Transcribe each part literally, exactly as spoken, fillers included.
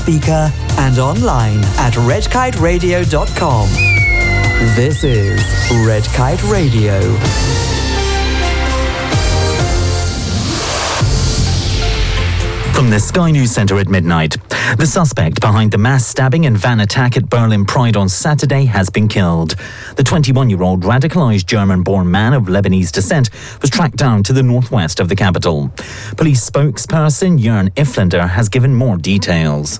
speaker and online at red kite radio dot com. This is Red Kite Radio. From the Sky News Centre at midnight, the suspect behind the mass stabbing and van attack at Berlin Pride on Saturday has been killed. The twenty-one-year-old radicalised German-born man of Lebanese descent was tracked down to the northwest of the capital. Police spokesperson Jörn Iflander has given more details.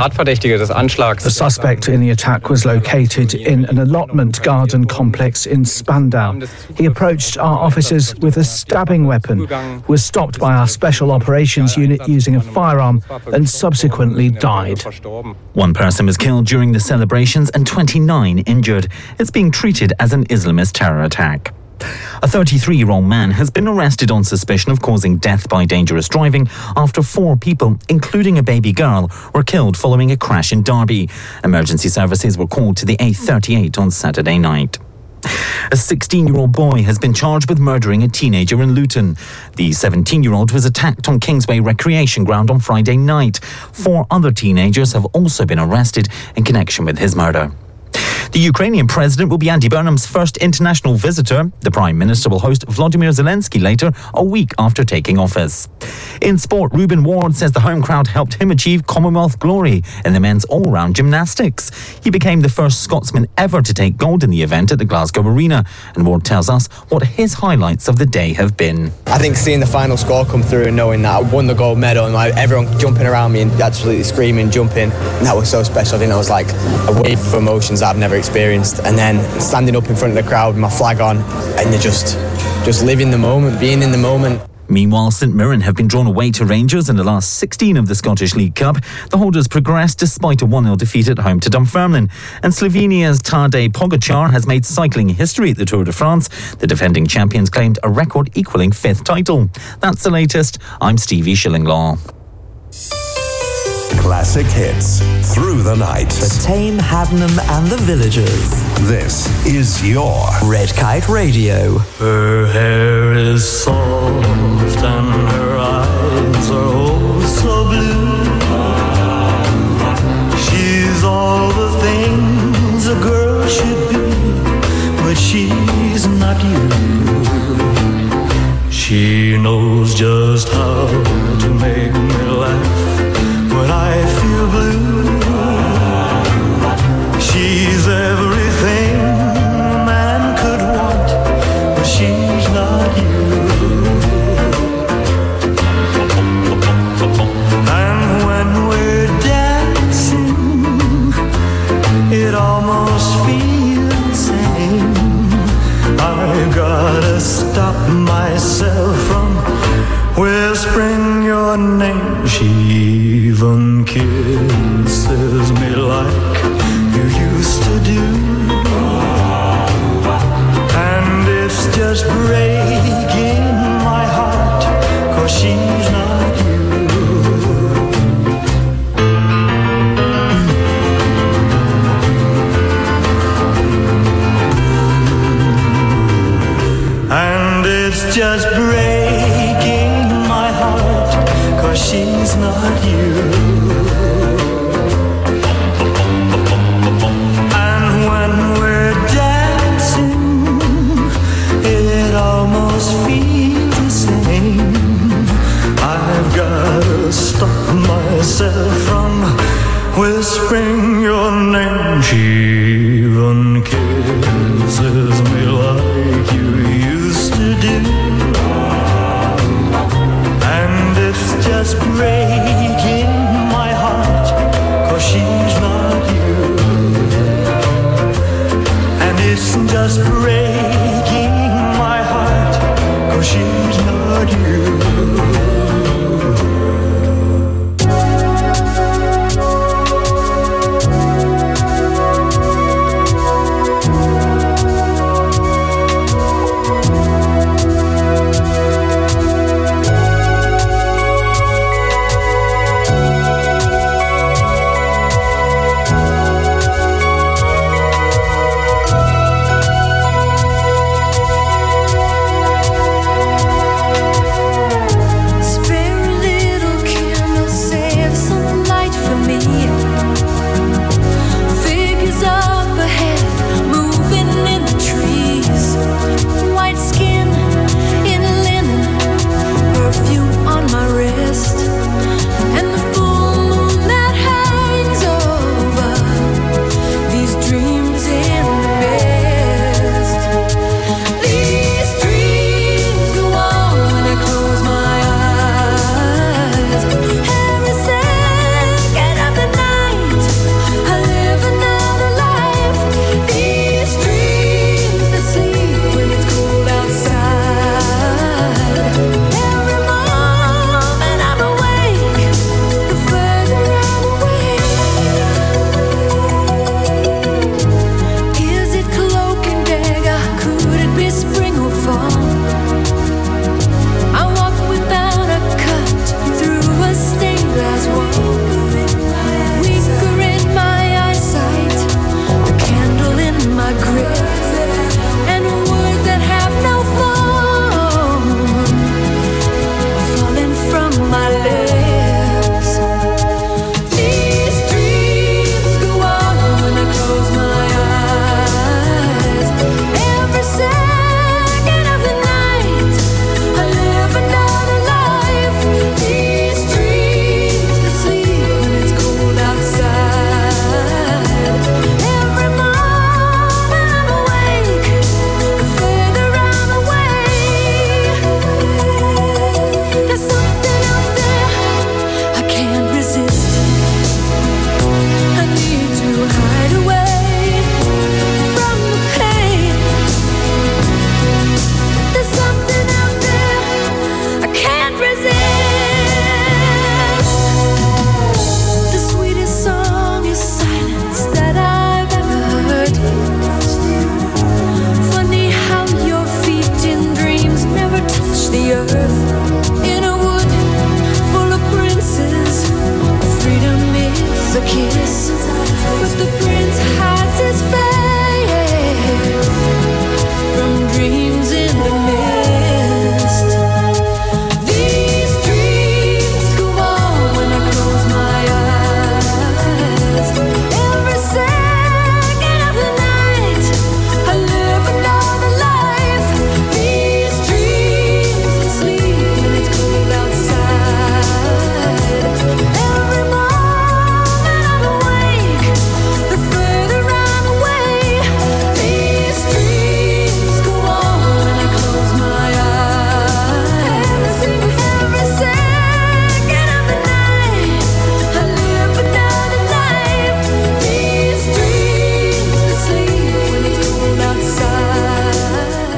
The suspect in the attack was located in an allotment garden complex in Spandau. He approached our officers with a stabbing weapon, was stopped by our special operations unit using a firearm and subsequently died. One person was killed during the celebrations and twenty-nine injured. It's being treated as an Islamist terror attack. A thirty-three-year-old man has been arrested on suspicion of causing death by dangerous driving after four people, including a baby girl, were killed following a crash in Derby. Emergency services were called to the A thirty-eight on Saturday night. A sixteen-year-old boy has been charged with murdering a teenager in Luton. The seventeen-year-old was attacked on Kingsway Recreation Ground on Friday night. Four other teenagers have also been arrested in connection with his murder. The Ukrainian president will be Andy Burnham's first international visitor. The Prime Minister will host Vladimir Zelensky later, a week after taking office. In sport, Reuben Ward says the home crowd helped him achieve Commonwealth glory in the men's all-round gymnastics. He became the first Scotsman ever to take gold in the event at the Glasgow Arena, and Ward tells us what his highlights of the day have been. I think seeing the final score come through and knowing that I won the gold medal and like everyone jumping around me and absolutely screaming, jumping, and that was so special. I think that was like a wave of emotions that I've never experienced, and then standing up in front of the crowd with my flag on and you're just just living the moment, being in the moment. Meanwhile, St Mirren have been drawn away to Rangers in the last sixteen of the Scottish League Cup. The holders progressed despite a one nil defeat at home to Dunfermline. And Slovenia's Tadej Pogačar has made cycling history at the Tour de France. The defending champions claimed a record equalling fifth title. That's the latest. I'm Stevie Shillinglaw. Classic hits through the night. For Tame, Haddenham and the Villagers. This is your Red Kite Radio. Her hair is soft and her eyes are oh so blue. She's all the things a girl should be, but she's not you. She knows just how to make me laugh when I feel blue. She's everything a man could want, but she's not you. And when we're dancing, it almost feels the same. I gotta stop myself from whispering your name. She even kisses me like you used to do. And it's just breaking my heart, 'cause she's not you. And it's just breaking my heart, 'cause she's not you. And when we're dancing, it almost feels the same. I've gotta stop myself from whispering your name. She even kisses me like you used to do. And it's just breaking my heart, 'cause she's not you. And it's just breaking my heart, 'cause she's not you. kiss, but the prince hides his face from dreams in the mist. These dreams go on when I close my eyes. Every second of the night, I live another life. These dreams sleep when it's cold outside. Every moment I'm awake, the further I'm away. These dreams go on when I close my eyes. Every second of the night, I live another life. These dreams sleep when it's cold outside.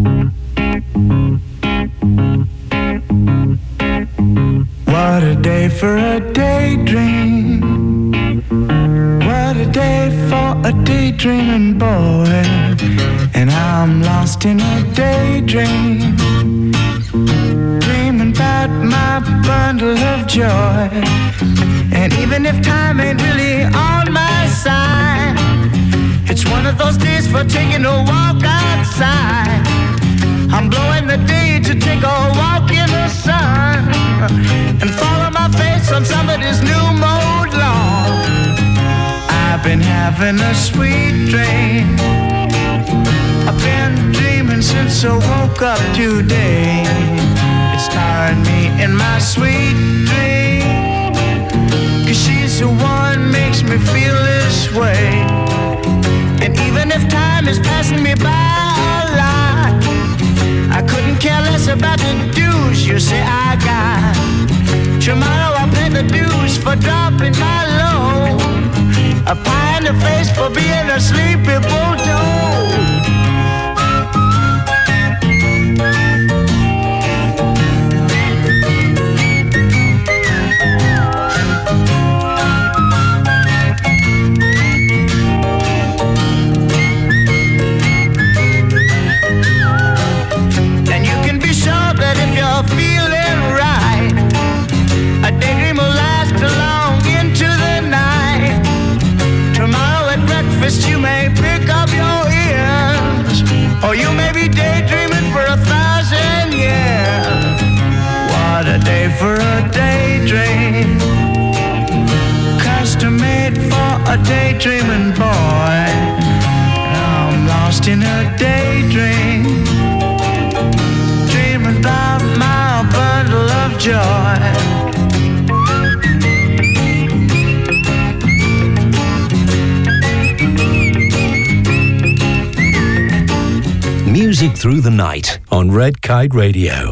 What a day for a daydream. What a day for a daydreaming boy. And I'm lost in a daydream, dreaming about my bundle of joy. And even if time ain't really on my side, it's one of those days for taking a walk outside. I'm blowing the day to take a walk in the sun and follow my face on somebody's new mode lawn. I've been having a sweet dream. I've been dreaming since I woke up today. It's tiring me in my sweet dream, 'cause she's the one makes me feel this way. And even if time is passing me by a lot, I couldn't care less about the dues you say I got. Tomorrow I'll pay the dues for dropping my load, a pie in the face for being a sleepy bulldog. And you can be sure that if you're feeling right, a daydream will last along into the night. Tomorrow at breakfast you may pick up your ears, or you may be daydreaming for a thousand years. What a day for a daydream, custom made for a daydreaming boy. I'm lost in a daydream, dreaming about my bundle of joy. Music through the night on Red Kite Radio.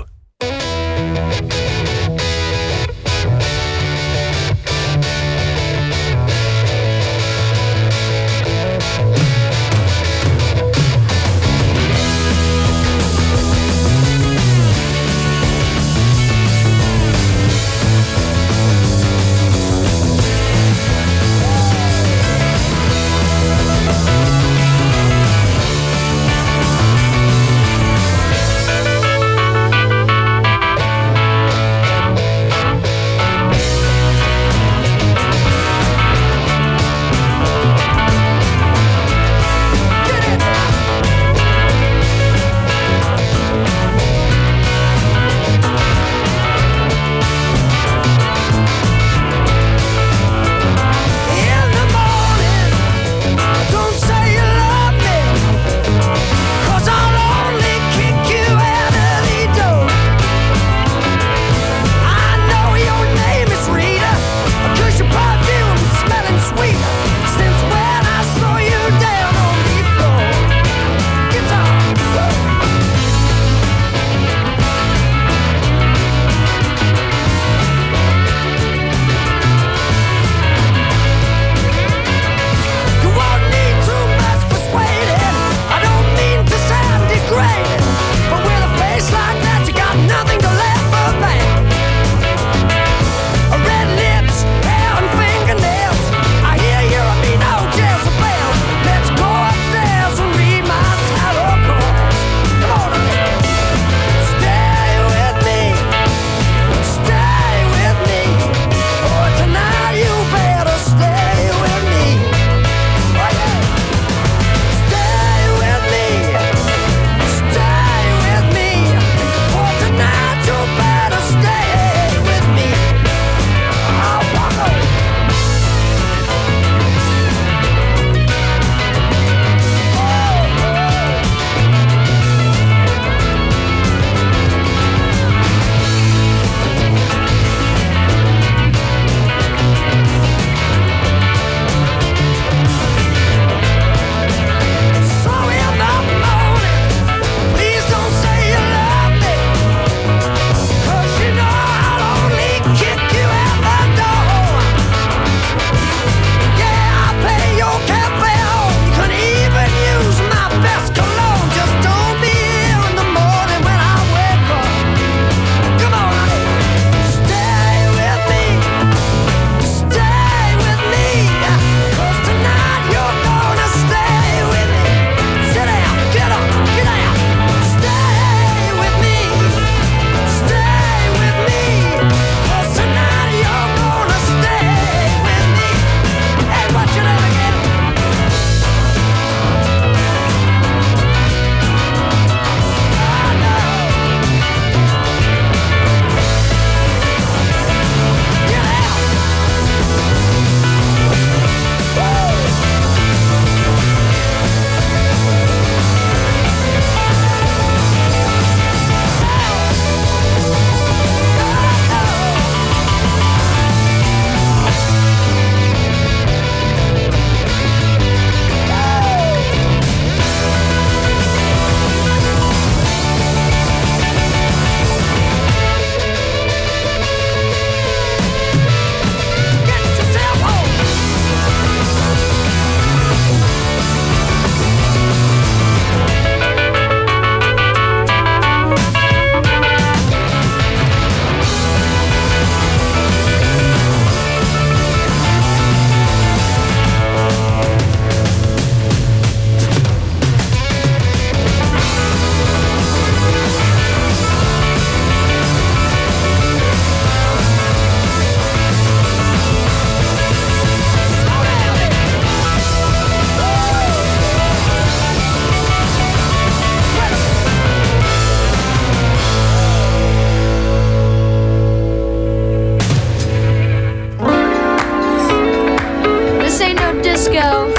disco.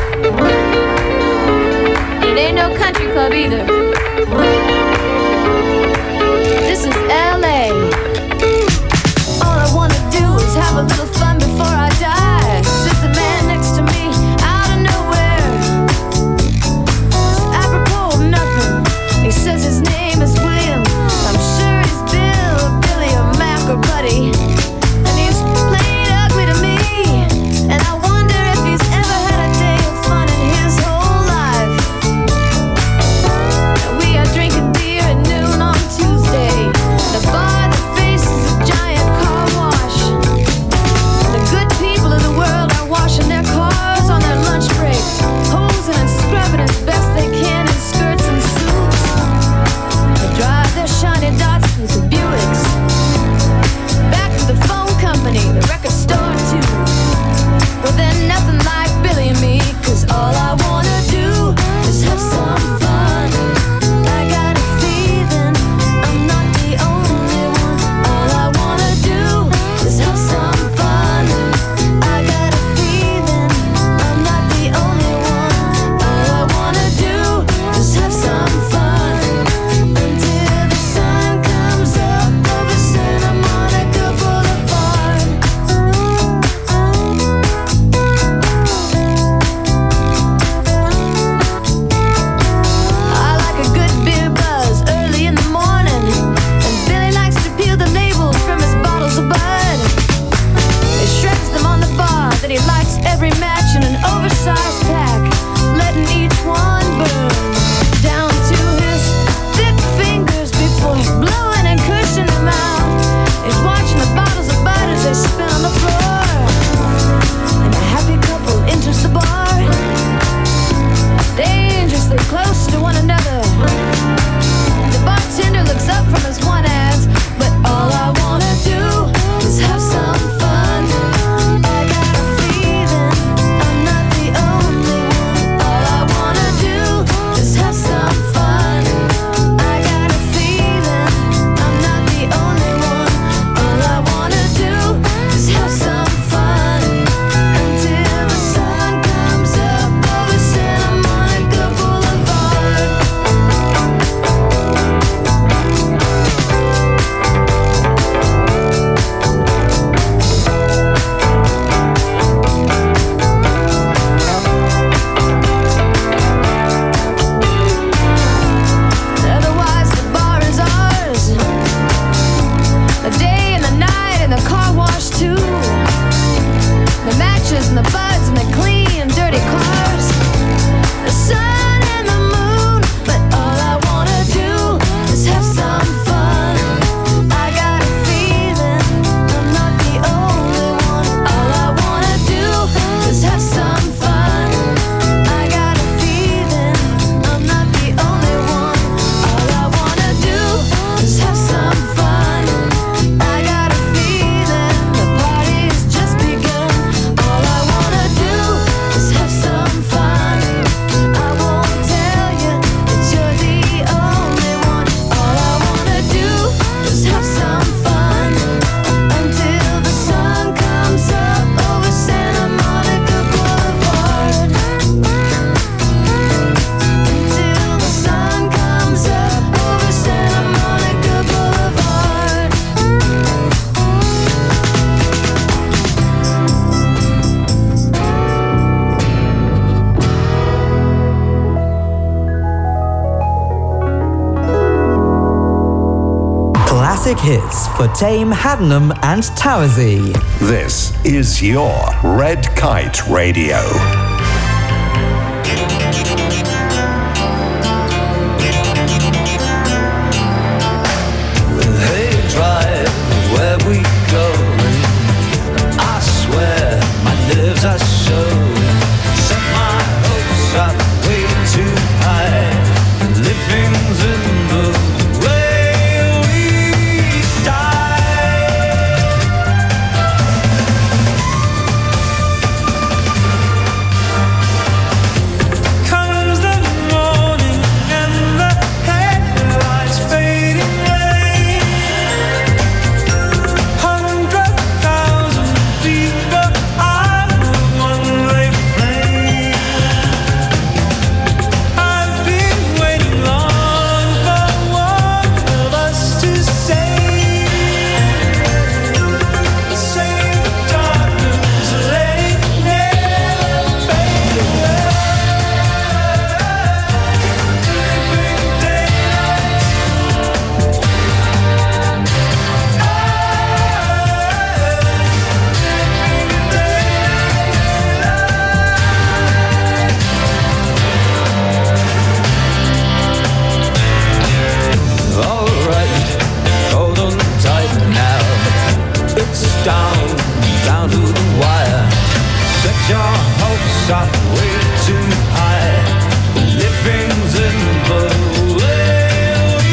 It ain't no country club either. This is L A. All I wanna do is have a little fun before I die. Sits a man next to me out of nowhere. It's apropos of nothing. He says his name is William. I'm sure he's Bill, or Billy, or Mac, or Buddy. And he's plain ugly to me. And I wonder if he's ever had a day of fun in his whole life. We are drinking beer at noon on Tuesday. The bar that faces a giant car wash. The good people of the world are washing their cars on their lunch break, hosing and scrubbing as best they can in skirts and suits. They drive their shiny Datsuns and Buicks back to the phone company, the record store too. Well, they're nothing like Billy and me, 'cause all I wanna do is have some fun. I got a feeling I'm not the only one. All I wanna do is have some fun. I got a feeling I'm not the only one. All I wanna do is have some fun until the sun comes up over Santa Monica Boulevard. I like a good beer buzz early in the morning, and Billy likes to peel the labels from his bottles of Bud. He shreds them on the bar, then he lights every match in an oversized pack, letting each one burn down to his thick fingers before blowing and cushioning them out. He's watching the bottles of Bud as they spin on the floor, and a happy couple enters the bar, dangerously close to one another. The bartender looks up from his one hands, but all I wanna do is have some fun. I got a feeling I'm not the only one. All I wanna do is have some fun. I got a feeling I'm not the only one. All I wanna do is have some fun until the sun comes up over Santa Monica Boulevard. Otherwise the bar is ours, the day and the night and the car wash too. The matches and the buds and the clean dirty cars, the sun and the moon, but all I wanna do is have some fun. I got a feeling I'm not the only one. All I wanna do is have some fun. I got a feeling I'm not the only one. All I wanna do is have some fun. I got a feeling the party's just begun. All I wanna do is have some fun. I won't tell you that you're the only one. All I wanna do is have some fun until the sun comes up over Santa Monica Boulevard. Until the sun comes up over Santa Monica Boulevard. Classic hits for Tame, Haddenham and Towersey. This is your Red Kite Radio. Hey, drive where we go. I swear my nerves are showing. Set my hopes up way too high. Living's in the way we die. Comes the morning and the headlights fading away. Hundred thousand people, I one way hopes are way too high. Living's in the way we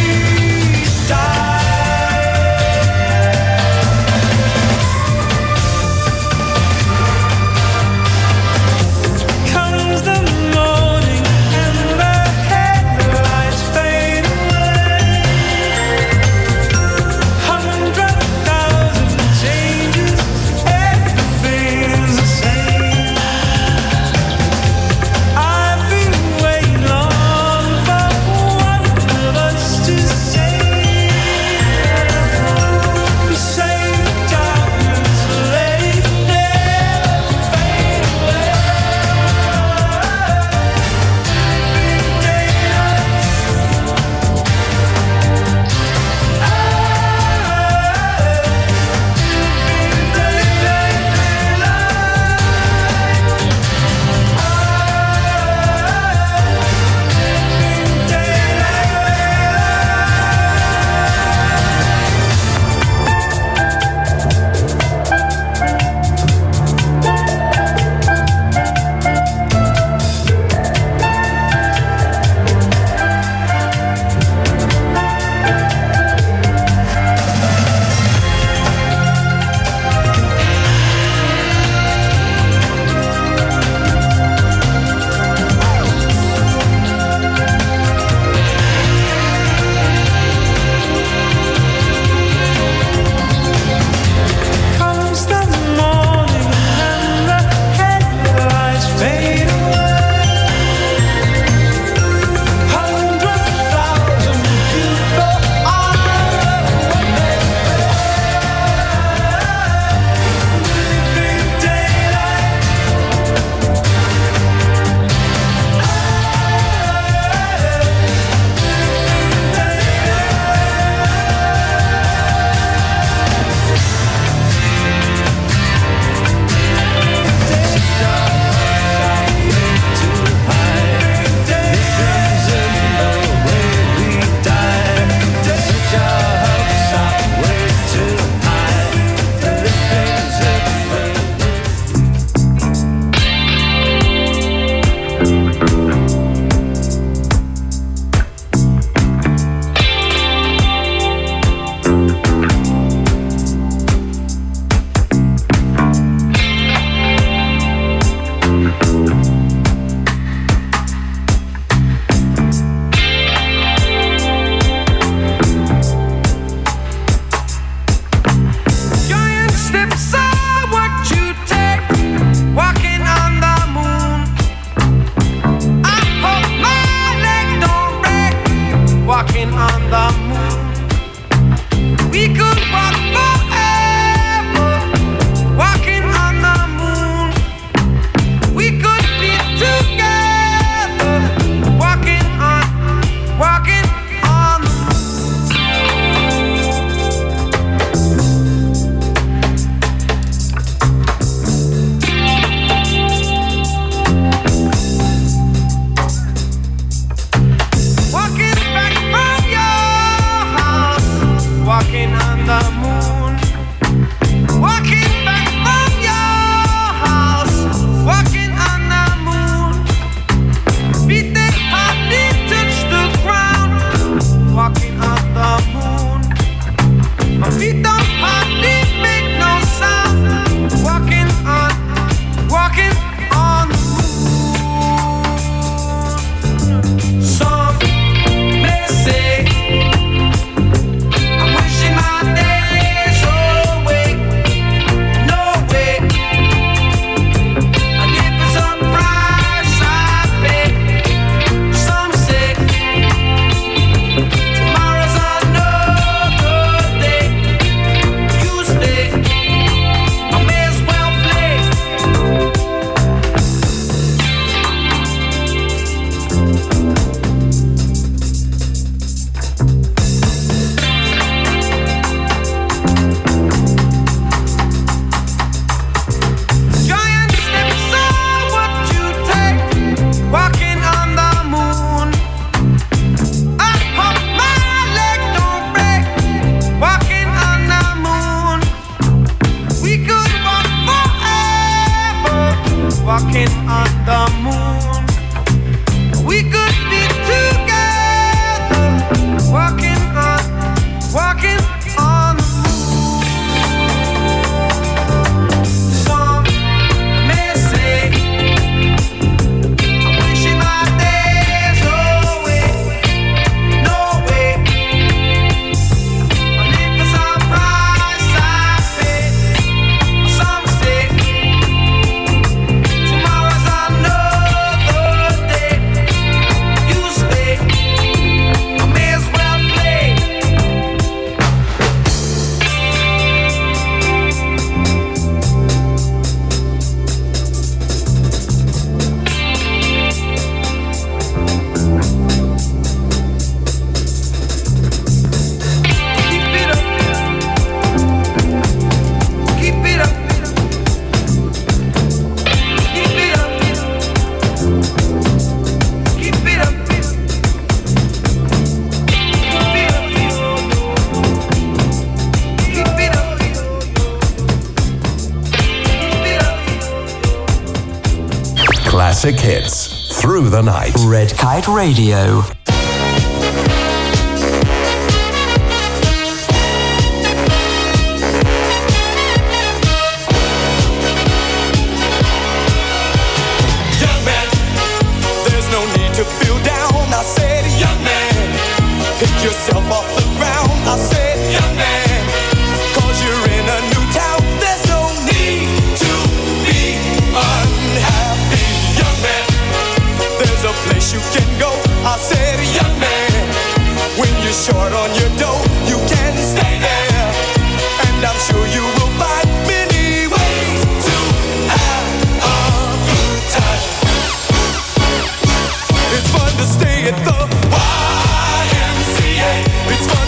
die. Comes the morning and the headlights fade away. Hundred thousand changes, everything's the same. I've been waiting long for on the moon. We could be together, walking on, walking on the moon. Some may say I'm wishing my days away. No way, I live for some price I pay. Some say tomorrow's another day. You stay, I may as well play. Keep it up, keep it up, keep it up, keep it up, keep it up, keep it up. Classic hits through the night. Red Kite Radio. Young man, there's no need to feel down. I said, young man, pick yourself off the ground. I said, young man, cause you're in a new town. There's no need to be unhappy. Young man, there's a place you can go. I said, young man, when you're short on your dough, you can stay there. And I'm sure you will find many ways to have a good time. It's fun to stay at the Y M C A. It's fun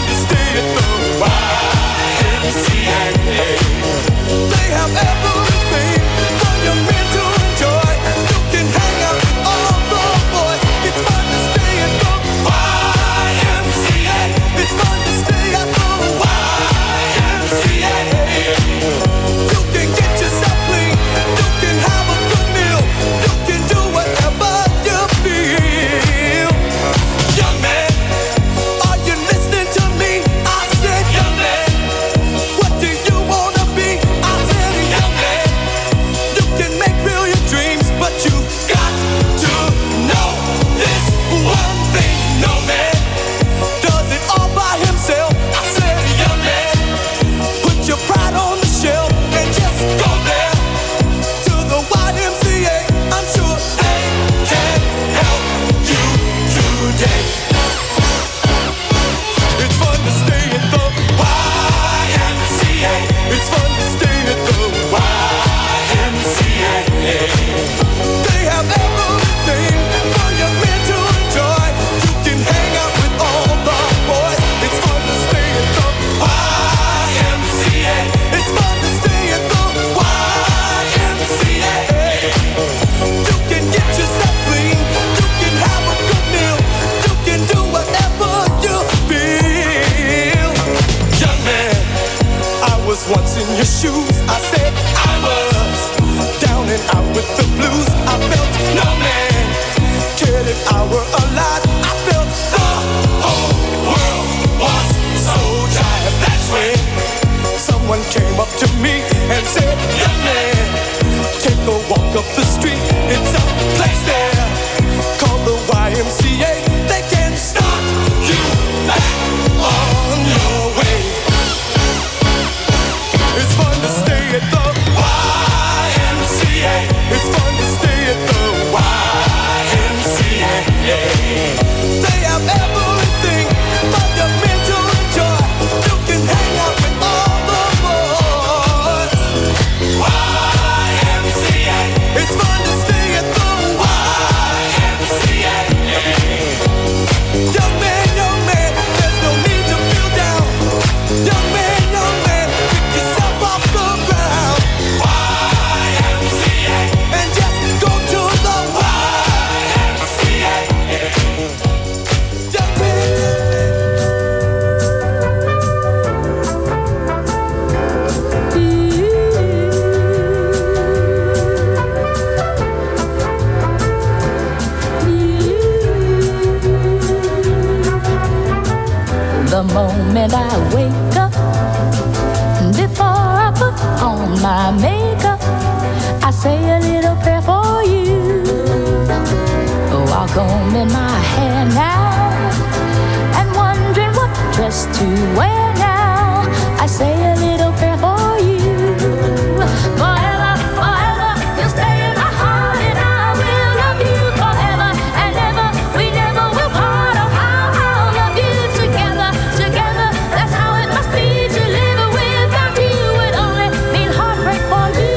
The moment I wake up, before I put on my makeup, I say a little prayer for you. While combing my hair now and wondering what dress to wear now, I say a little prayer for you. Forever, forever, you'll stay in my heart, and I will love you forever and ever. We never will part. Oh, how I'll love you together, together. That's how it must be to live without you. Would only mean heartbreak for me.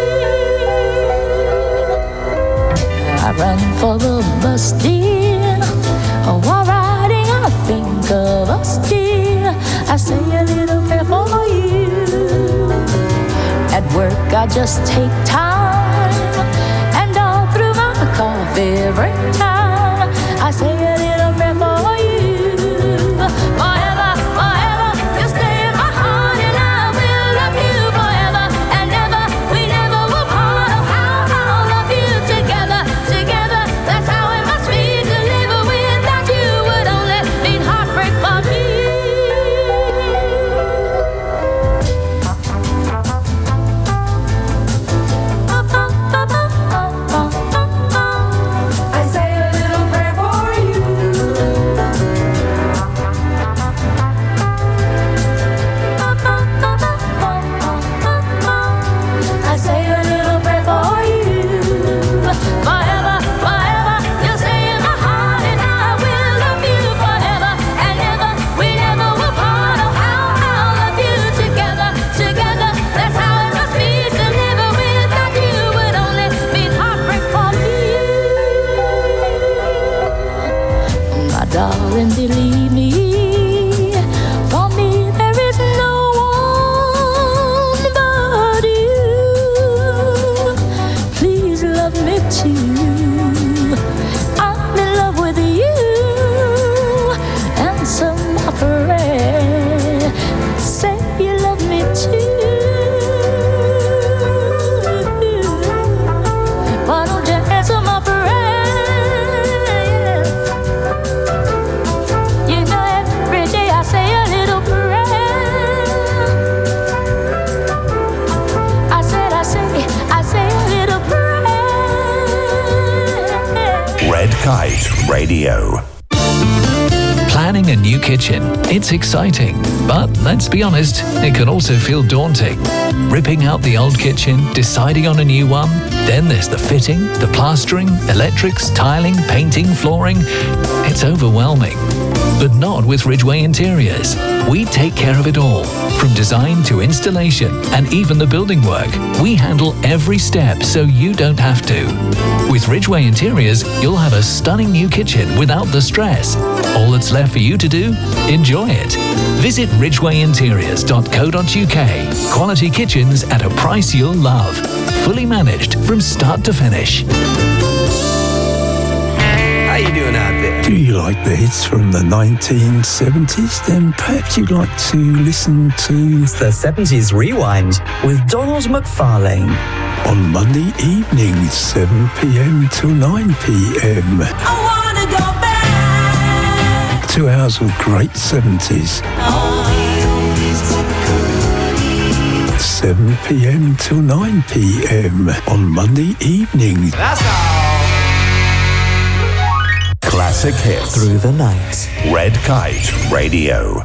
I run for the bus, dear. Oh, while riding, I think of us, dear. I say a little prayer for you. At work, I just take time, and all through my coffee break time, I say a little prayer for you. Forever, forever, you stay in my heart, and I will love you forever and ever. We never will part. Oh, how I'll love you together, together. That's how it must be to live without you. Would only mean heartbreak for me. I say a little prayer for you. I say a little prayer for you. Forever, forever, you'll stay in my heart, and I will love you forever and ever. We never will part. Oh, how I'll love you together, together. That's how it must be to live without you. Would only mean heartbreak for me. My darling, believe me, for me there is no one but you. Please love me too. I'm in love with you. Answer my prayer. Say you love me too. Why don't you answer my prayer? You know every day I say a little prayer. I said, I say, I say a little prayer. Red Kite Radio. Planning a new kitchen. It's exciting, but let's be honest, it can also feel daunting. Ripping out the old kitchen, deciding on a new one, then there's the fitting, the plastering, electrics, tiling, painting, flooring. It's overwhelming. But not with Ridgeway Interiors. We take care of it all, from design to installation and even the building work. We handle every step so you don't have to. With Ridgeway Interiors, you'll have a stunning new kitchen without the stress. All that's left for you to do? Enjoy it. Visit ridgeway interiors dot co dot uk. Quality kitchens at a price you'll love. Fully managed from start to finish. How you doing out there? Do you like the hits from the nineteen seventies? Then perhaps you'd like to listen to The seventies Rewind with Donald McFarlane. On Monday evenings, seven p.m. till nine p.m. I wanna go back. Two hours of great seventies. seven p.m. till nine p.m. on Monday evenings. That's all. Classic hits Through the night. Red Kite Radio.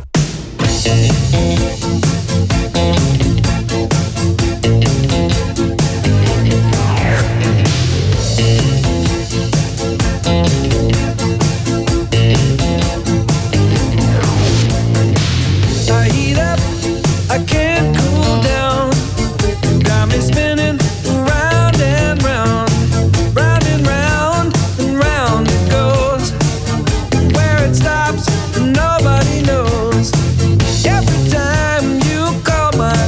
I heat up, I can't cool down. You got me spinning round and round, round and round and round it goes. Where it stops, nobody knows. Every time you call my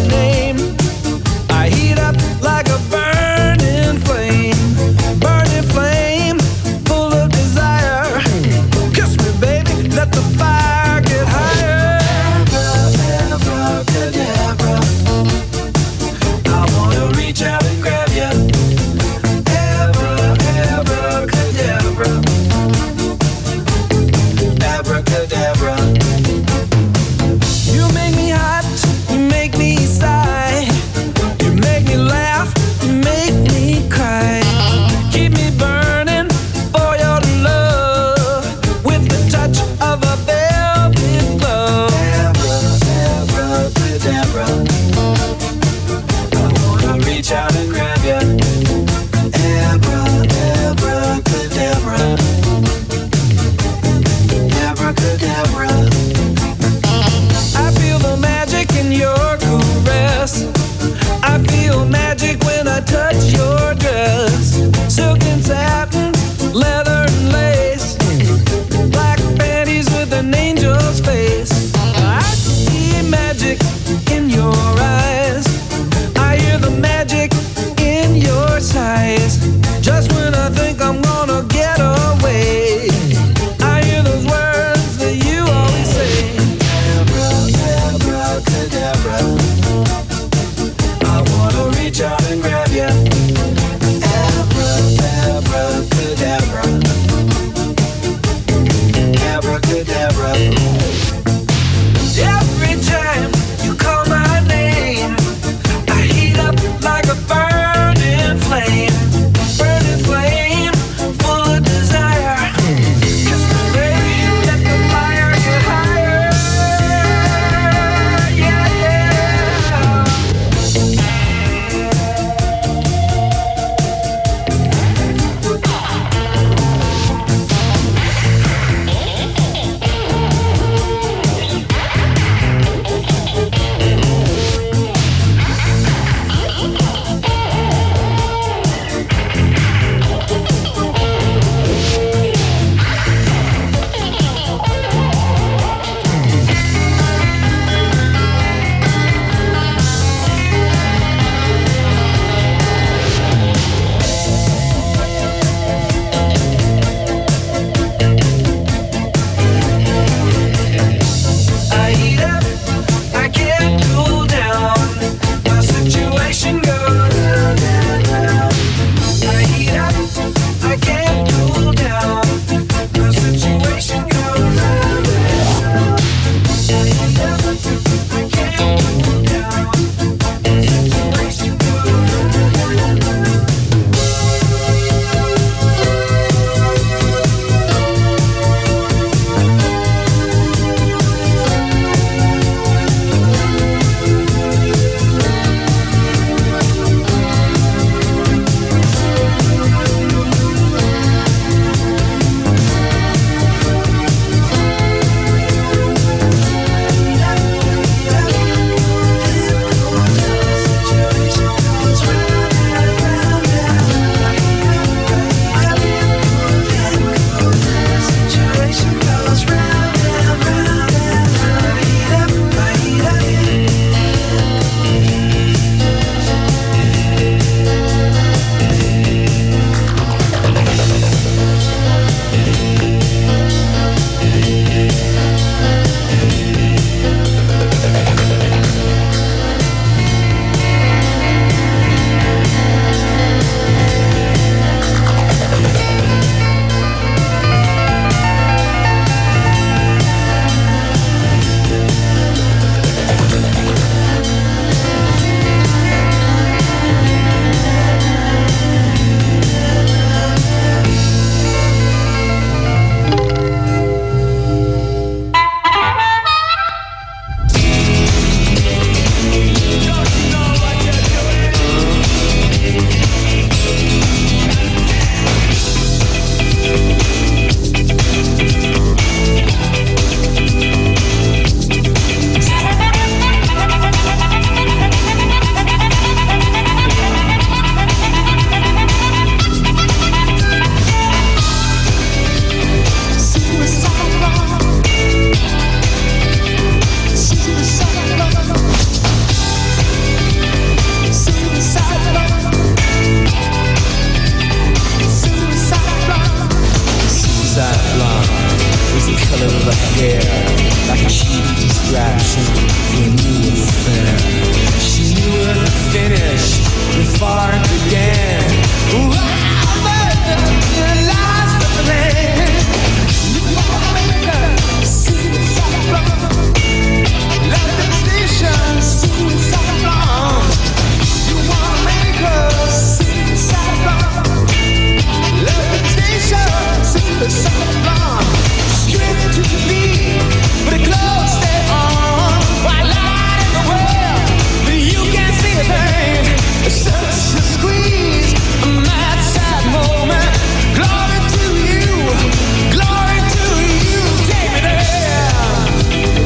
blonde was the color of her hair, like a cheap distraction for a new affair. She knew her to finish before it began. Wow, but lost the plan. You wanna make her suicide blonde. Love the station, suicide blonde. You wanna make her suicide blonde. Love the station, suicide blonde. Straight to the beat, but the clothes stay on. White light in the world, but you can't see a thing. It's such a squeeze, a mad sad moment. Glory to you, glory to you. Take me there.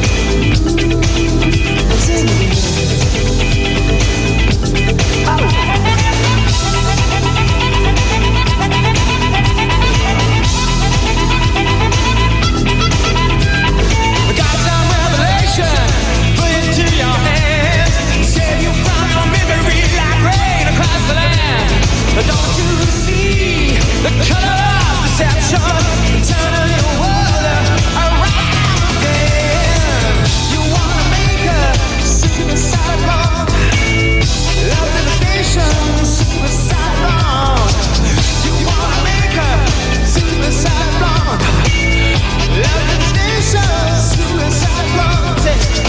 Take me there. Don't you see the color of deception turning your world around again? You wanna make her suicide blonde. Love devastation, suicide blonde. You wanna make her suicide blonde. Love devastation, suicide blonde.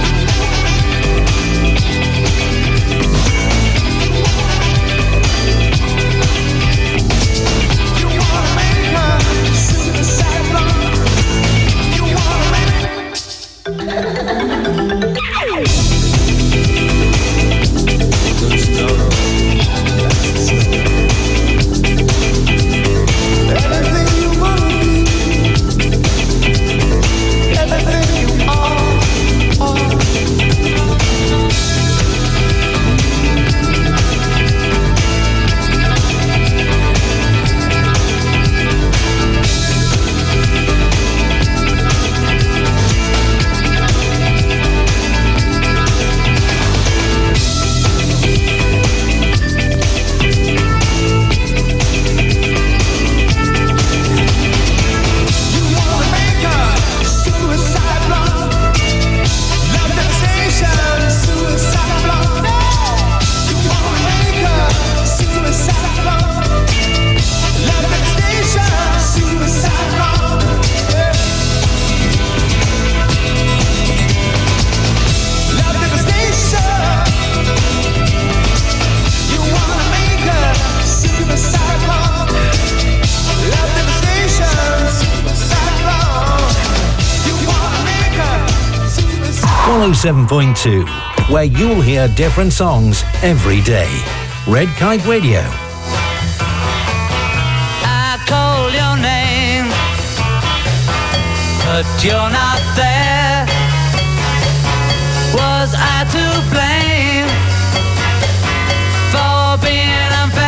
one oh seven point two, where you'll hear different songs every day. Red Kite Radio. I call your name, but you're not there. Was I to blame for being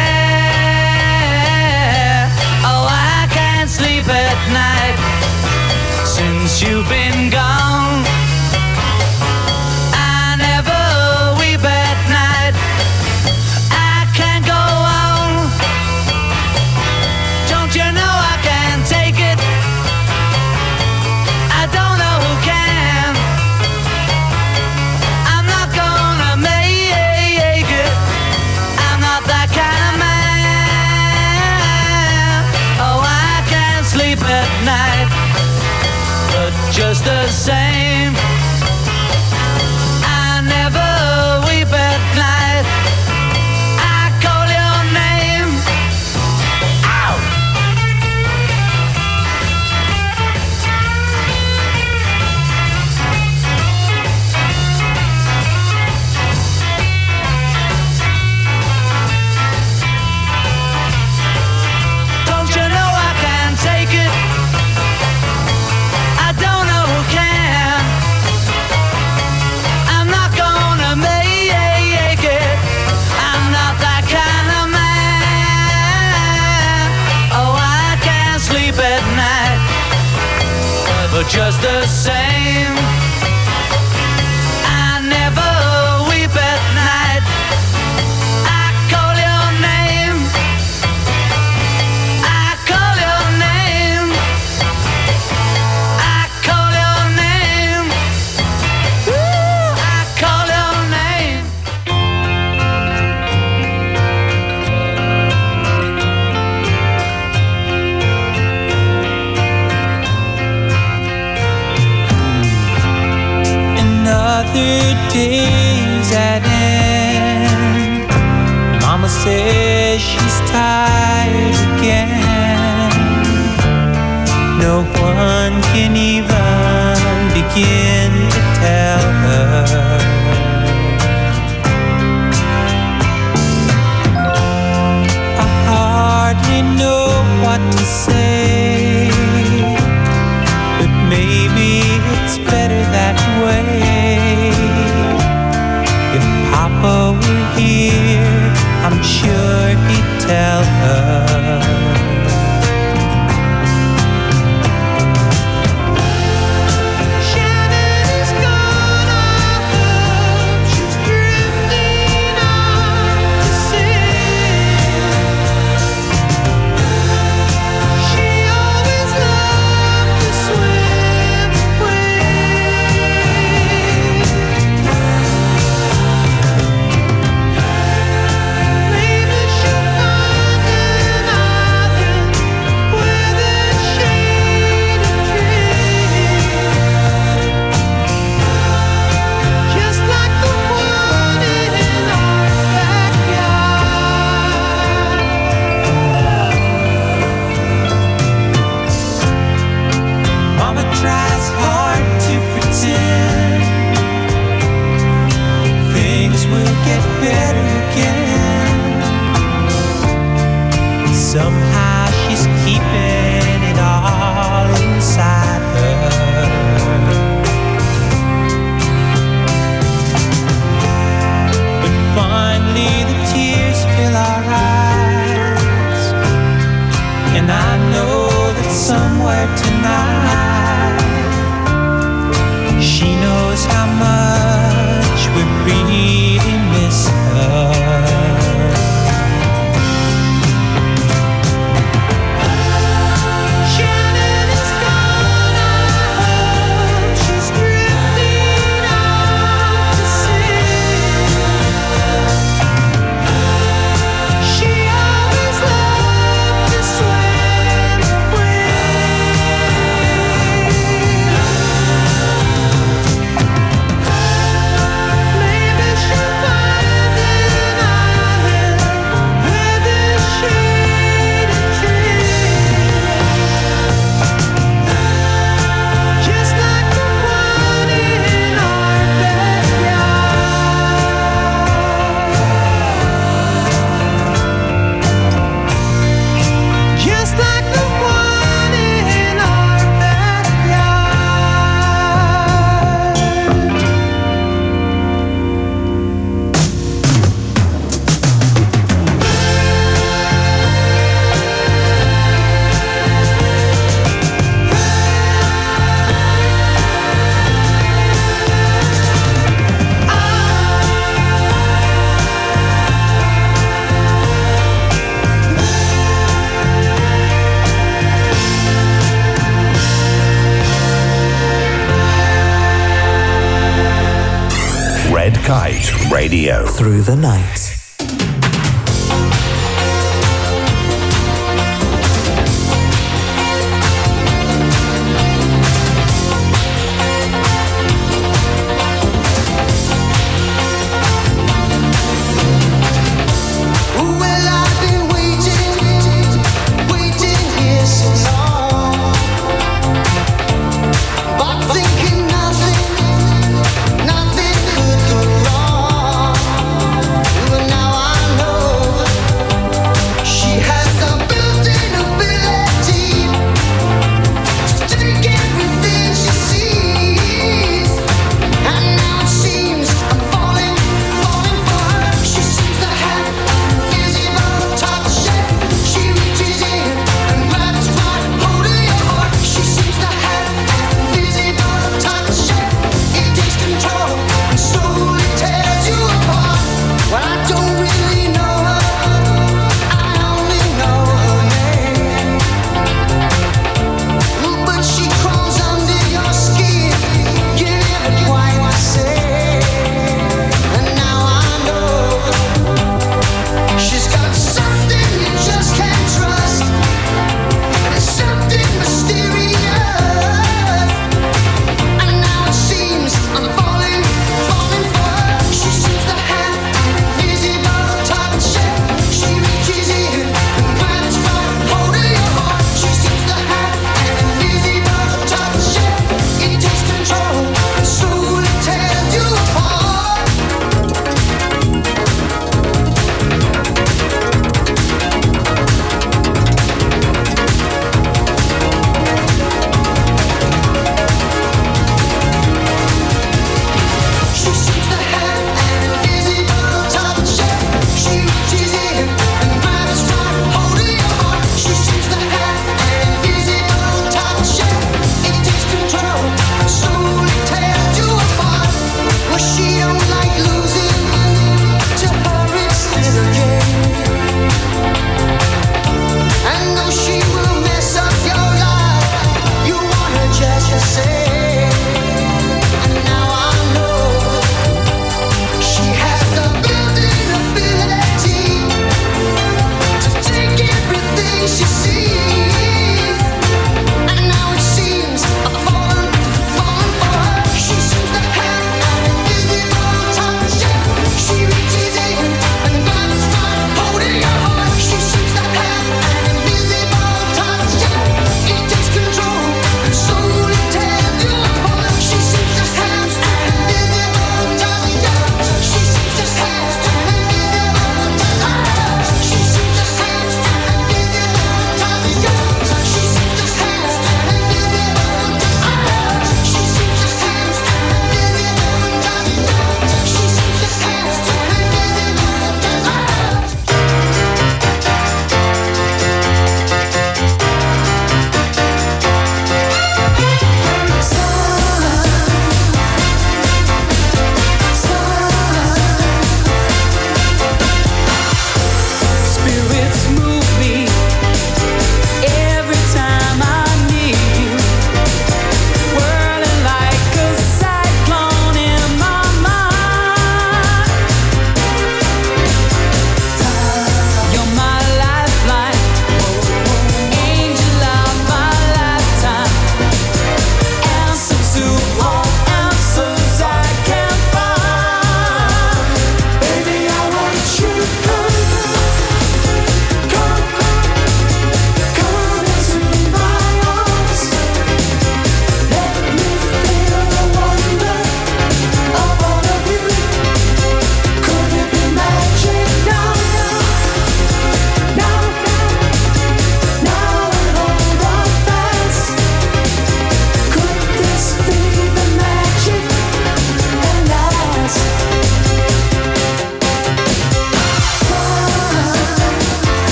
unfair? Oh, I can't sleep at night since you've been gone. Just the same, I never weep at night. I call your name. Ow! Don't you know I can't take it? I don't know who can. I'm not gonna make it. I'm not that kind of man. Oh, I can't sleep at night. But just the same, I never weep at night. I call your name. I call your name. day's at end. Mama says she's tired again. No one can even begin to tell her. I hardly know what to say, but maybe it's better that way. If Papa were here, I'm sure he'd tell her. Somehow she's keeping it all inside her. But finally the tears fill our eyes, and I know that somewhere tonight she knows how much we really miss her. Red Kite Radio. Through the night. Nothing could go wrong.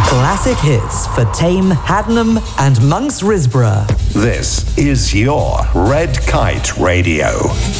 Classic hits for Tame, Haddenham and Monks Risborough. This is your Red Kite Radio.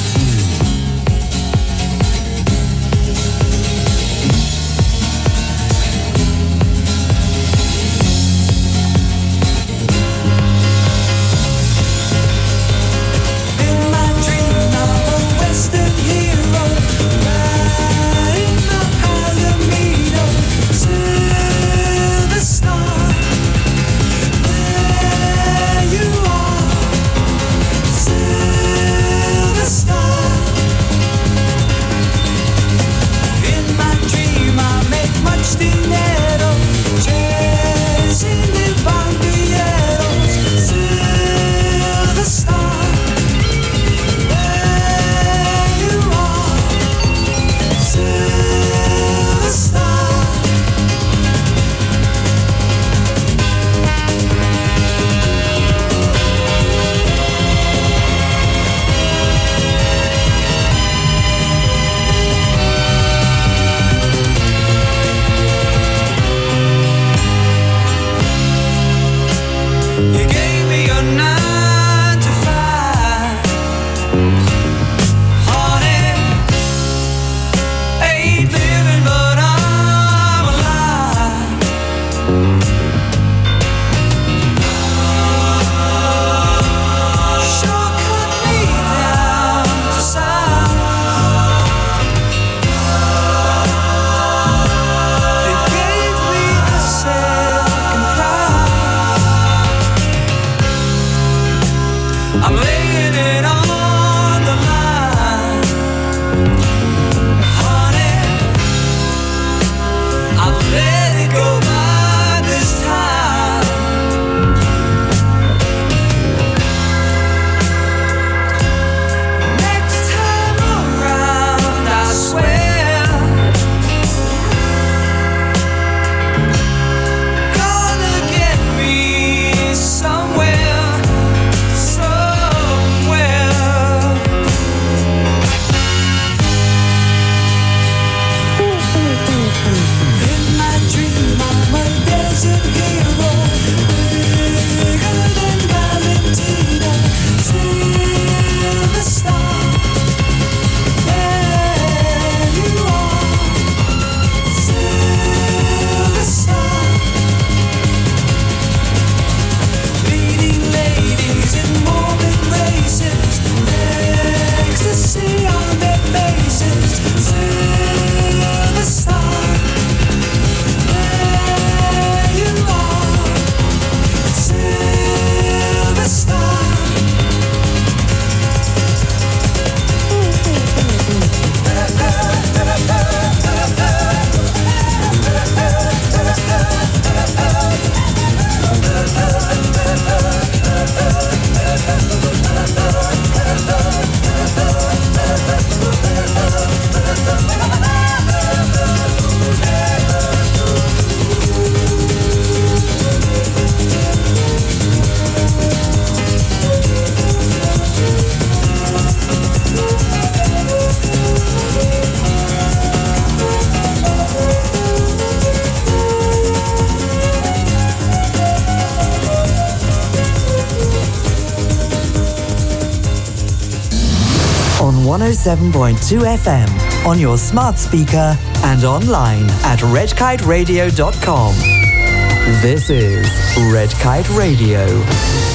one oh seven point two F M, on your smart speaker and online at red kite radio dot com. This is Red Kite Radio.